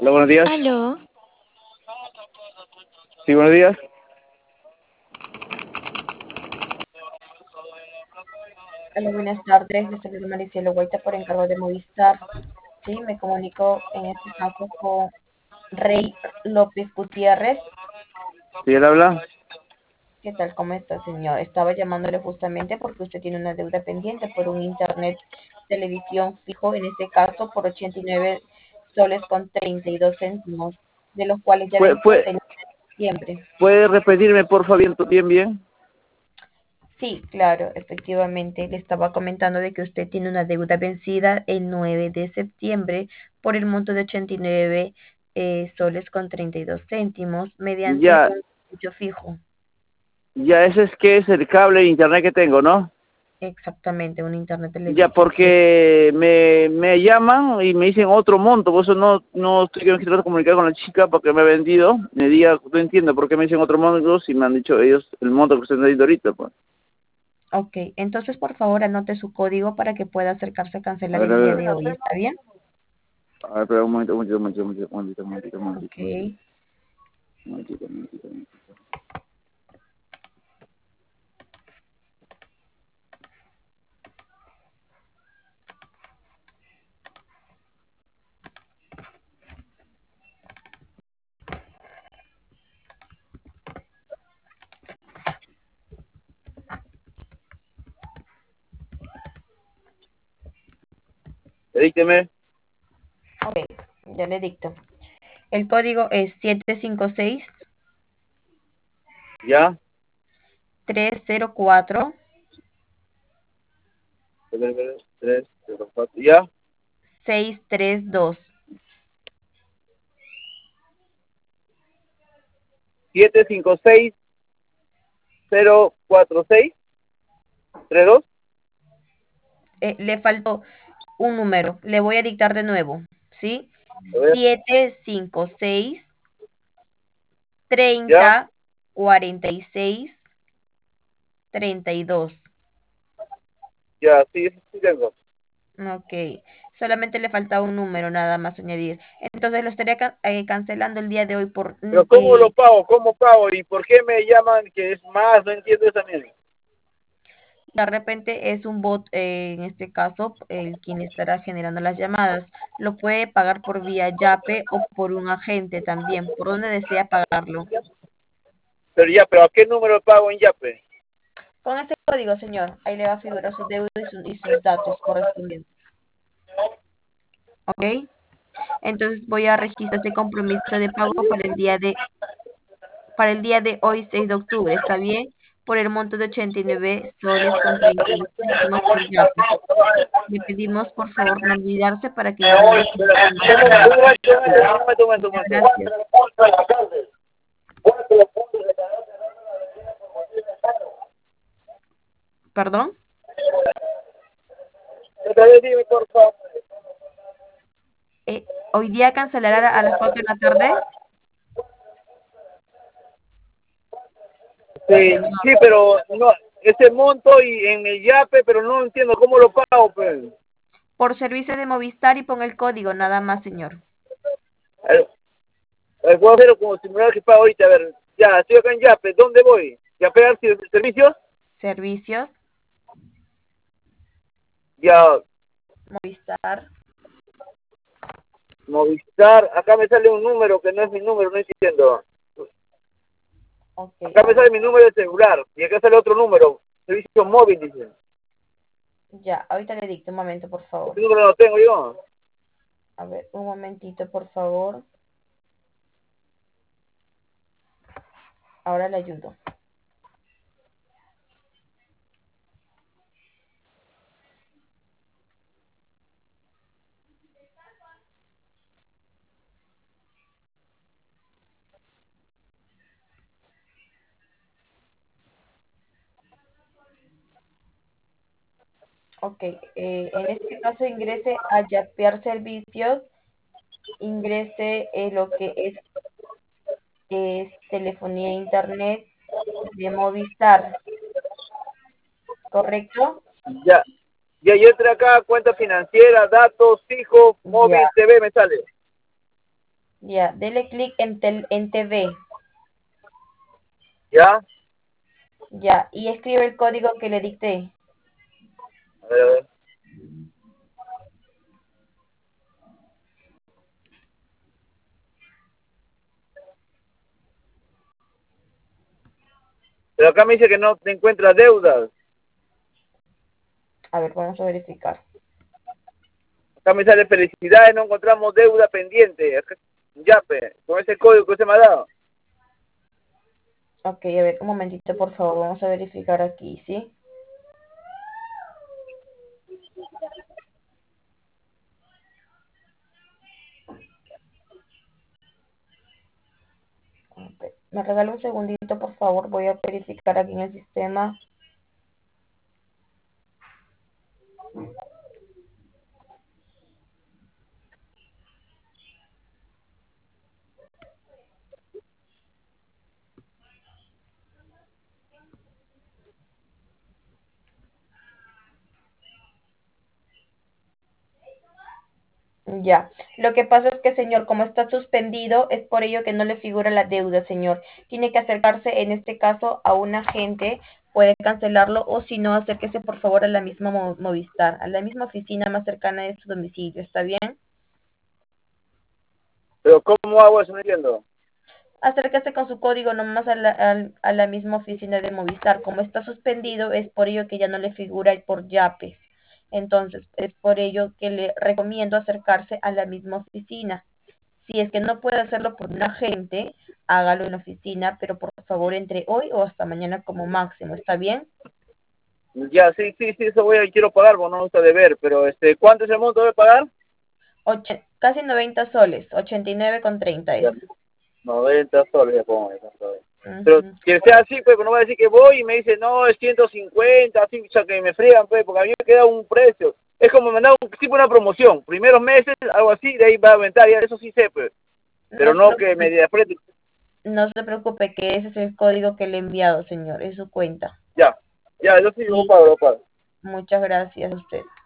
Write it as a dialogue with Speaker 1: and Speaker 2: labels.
Speaker 1: Hola, buenos días.
Speaker 2: Aló,
Speaker 1: Sí, buenos días.
Speaker 3: Hola, buenas tardes. Les saludo Maricielo Guaita por encargo de Movistar. Sí, me comunico en este caso con Rey López Gutiérrez.
Speaker 1: ¿Sí él habla?
Speaker 3: ¿Qué tal? ¿Cómo está, señor? Estaba llamándole justamente porque usted tiene una deuda pendiente por un internet televisión fijo, en este caso por 89 soles con 32 céntimos, de los cuales ya
Speaker 1: ¿Puede,
Speaker 3: venció
Speaker 1: puede,
Speaker 3: el 9 de diciembre.
Speaker 1: puede repetirme, por favor, bien?
Speaker 3: Sí, claro, efectivamente. Le estaba comentando de que usted tiene una deuda vencida el 9 de septiembre por el monto de 89 soles con 32 céntimos mediante
Speaker 1: Ya,
Speaker 3: un servicio fijo.
Speaker 1: ya, ese es que es el cable de internet que tengo, ¿no?
Speaker 3: Exactamente, un internet
Speaker 1: Ya,
Speaker 3: televisión.
Speaker 1: porque me llaman y me dicen otro monto, por eso no estoy quiero comunicar con la chica porque me ha vendido. Me diga, no entiendo por qué me dicen otro monto si me han dicho ellos el monto que usted me ha dicho ahorita, pues.
Speaker 3: Ok, entonces por favor anote su código para que pueda acercarse a
Speaker 1: A
Speaker 3: cancelar
Speaker 1: ver,
Speaker 3: el
Speaker 1: a
Speaker 3: día
Speaker 1: ver,
Speaker 3: de hoy. ¿Está bien?
Speaker 1: a ver, pero un momento, un
Speaker 3: Ok.
Speaker 1: momentito. Dígame,
Speaker 3: Ok, ya le dicto. El código es 756
Speaker 1: ¿ya?
Speaker 3: 304
Speaker 1: Tres, cuatro, ¿ya?
Speaker 3: 632.
Speaker 1: 756-046-32.
Speaker 3: Le faltó un número. Le voy a dictar de nuevo. ¿Sí?
Speaker 1: A ver,
Speaker 3: 756
Speaker 1: ¿ya?
Speaker 3: 30 46 32.
Speaker 1: Ya, sí, sí tengo.
Speaker 3: Ok. Solamente le falta un número nada más añadir. Entonces lo estaría cancelando el día de hoy por...
Speaker 1: Pero ¿cómo lo pago? ¿Cómo pago? ¿Y por qué me llaman que es más? No entiendo esa mierda.
Speaker 3: de repente es un bot, en este caso, el quien estará generando las llamadas. Lo puede pagar por vía Yape o por un agente también, por donde desea pagarlo.
Speaker 1: Pero ya, ¿pero a qué número pago en Yape?
Speaker 3: Con ese código, señor, ahí le va a figurar su deuda y sus datos correspondientes. ¿Ok? Entonces voy a registrar este compromiso de pago para el día de hoy, 6 de octubre, ¿está bien? Por el monto de 89 soles con 32 céntimos por Yape. Le pedimos, por favor, no olvidarse para que ya no nos
Speaker 1: Un
Speaker 3: Muchas
Speaker 1: momento.
Speaker 3: gracias. ¿Perdón?
Speaker 1: Otra vez dime, por favor.
Speaker 3: Hoy día cancelará a las 4 de la tarde.
Speaker 1: Sí,
Speaker 3: Señor,
Speaker 1: sí, pero no, ese monto y en el Yape, pero no entiendo cómo lo pago, pues.
Speaker 3: por servicio de Movistar y ponga el código, nada más, señor.
Speaker 1: Puedo hacerlo como simular que pago ahorita. A ver, ya, estoy acá en Yape. ¿Dónde voy? ¿Yape al servicio?
Speaker 3: Servicios,
Speaker 1: Ya,
Speaker 3: Movistar.
Speaker 1: Movistar. Acá me sale un número que no es mi número, no entiendo.
Speaker 3: Ok,
Speaker 1: Acá
Speaker 3: a
Speaker 1: me
Speaker 3: ver.
Speaker 1: sale mi número de celular. Y acá sale otro número. Servicio móvil, dicen.
Speaker 3: Ya, ahorita le dicto un momento, por favor.
Speaker 1: Ese número no lo tengo yo.
Speaker 3: A ver, un momentito, por favor. Ahora le ayudo. Ok, en este caso ingrese a Yapear Servicios, ingrese lo que es telefonía e internet de Movistar, ¿correcto?
Speaker 1: Ya. Ya, yo entré acá, cuenta financiera, datos, fijo,
Speaker 3: Ya,
Speaker 1: móvil, TV, me sale.
Speaker 3: Ya, dele clic en TV.
Speaker 1: ¿Ya?
Speaker 3: Ya, y escribe el código que le dicté.
Speaker 1: A ver, a ver. Pero acá me dice que no te encuentra deudas.
Speaker 3: A ver, vamos a verificar.
Speaker 1: Acá me sale felicidades, no encontramos deuda pendiente. Acá, ya, con ese código que usted me ha dado.
Speaker 3: Ok, a ver, un momentito, por favor, vamos a verificar aquí, ¿sí? Ok, me regala un segundito, por favor, voy a verificar aquí en el sistema. Ya, lo que pasa es que, señor, como está suspendido, es por ello que no le figura la deuda, señor. Tiene que acercarse, en este caso, a un agente, puede cancelarlo, o si no, acérquese por favor a la misma Movistar, a la misma oficina más cercana de su domicilio, ¿está bien?
Speaker 1: Pero ¿cómo hago eso? No entiendo.
Speaker 3: Acérquese con su código nomás a la misma oficina de Movistar. Como está suspendido, es por ello que ya no le figura por Yapes. Entonces, es por ello que le recomiendo acercarse a la misma oficina. Si es que no puede hacerlo por un agente, hágalo en la oficina, pero por favor entre hoy o hasta mañana como máximo, ¿está bien?
Speaker 1: Ya, sí, sí, sí, eso quiero pagar, porque no me gusta deber, pero ¿cuánto es el monto de pagar?
Speaker 3: Casi 90 soles, 89,30 es.
Speaker 1: Ya, 90 soles ya pongo ahí, ¿no? Pero
Speaker 3: Ujú.
Speaker 1: que sea así, pues, no va a decir que voy y me dice, no, es 150, así, o sea, que me friegan, pues, porque a mí me queda un precio. Es como mandar un tipo una promoción, primeros meses, algo así, de ahí va a aumentar, ya eso sí sé, pues, pero
Speaker 3: No se
Speaker 1: no que me
Speaker 3: preocupe,
Speaker 1: de frente,
Speaker 3: no se preocupe que ese es el código que le he enviado, señor, es su cuenta.
Speaker 1: ya, ya, yo sí lo
Speaker 3: Listo.
Speaker 1: pago, lo pago.
Speaker 3: Muchas gracias a usted.